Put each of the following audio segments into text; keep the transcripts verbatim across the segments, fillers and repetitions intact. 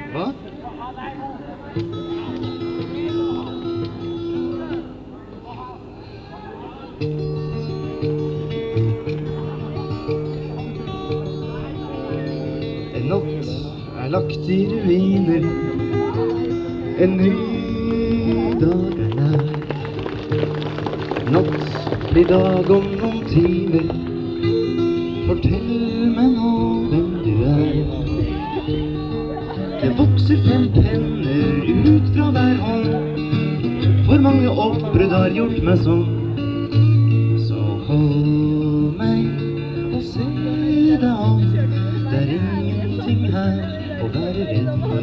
Hva? En natt er lagt i ruiner, en ny dag er nær. Natt blir dag om noen timer, fortell meg nå hvem du er. Det vokser frem penner ut fra hver hånd, for mange oppbrudd har gjort meg sånn. Så hold meg og se deg an, det er ingenting her å være redd for.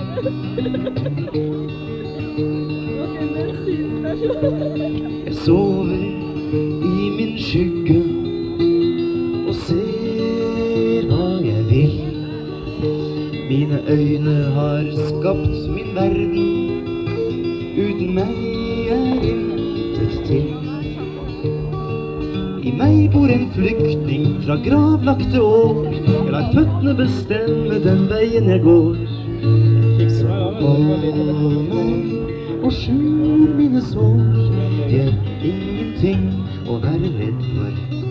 Jeg sover i min skygge og ser hva jeg vil. Mine øyne har skapt min verden, uten meg er intet til. I meg bor en flyktning fra gravlagte år, jeg lar føttene bestemme den veien jeg går. Så hold meg og skjul mine sår, det er ingenting å være redd for.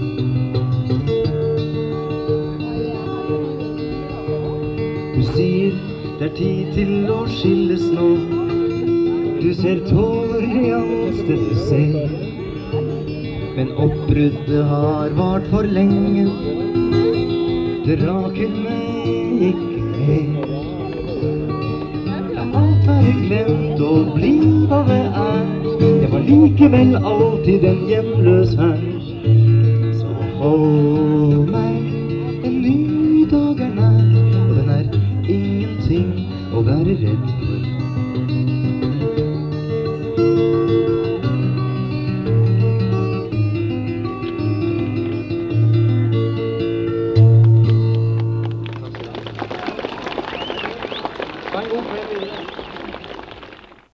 Du sier det er tid til å skilles nå, du ser tårer i alt det du ser. Men oppbruddet har vart for lenge, det raker meg ikke mer. La alt være glemt og bli hva det er, jeg var likevel alltid en hjemløs her. Så hold meg, en ny dag er nær, og den er ingenting å være redd for. Ha en god kveld videre.